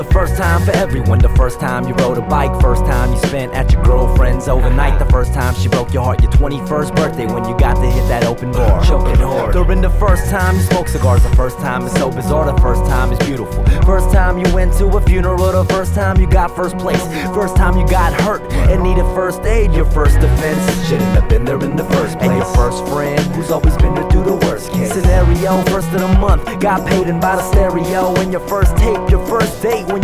The first time for everyone, the first time you rode a bike, first time you spent at your girlfriend's overnight, the first time she broke your heart, your 21st birthday when you got to hit that open bar, choking hard. During the first time you smoke cigars, the first time it's so bizarre, the first time is beautiful. First time you went to a funeral, the first time you got first place, first time you got hurt and needed first aid, your first offense shouldn't have been there in the first place. And your first friend, who's always been there through the worst case scenario, first of the month, got paid in by the stereo, and your first tape, your first date when